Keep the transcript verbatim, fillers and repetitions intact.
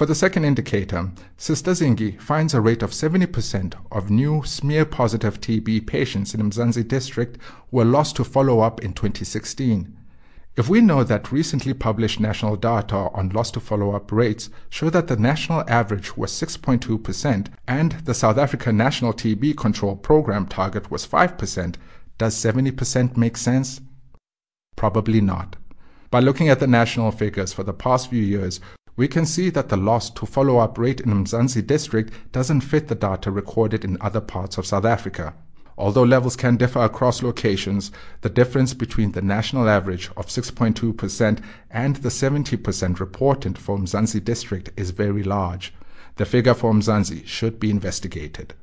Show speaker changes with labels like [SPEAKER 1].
[SPEAKER 1] For the second indicator, Sister Zingi finds a rate of seventy percent of new smear-positive T B patients in Mzansi district were lost to follow-up in twenty sixteen. If we know that recently published national data on lost to follow-up rates show that the national average was six point two percent and the South African National T B Control Program target was five percent, does seventy percent make sense? Probably not. By looking at the national figures for the past few years, we can see that the loss to follow-up rate in Mzansi district doesn't fit the data recorded in other parts of South Africa. Although levels can differ across locations, the difference between the national average of six point two percent and the seventy percent reported for Mzansi district is very large. The figure for Mzansi should be investigated.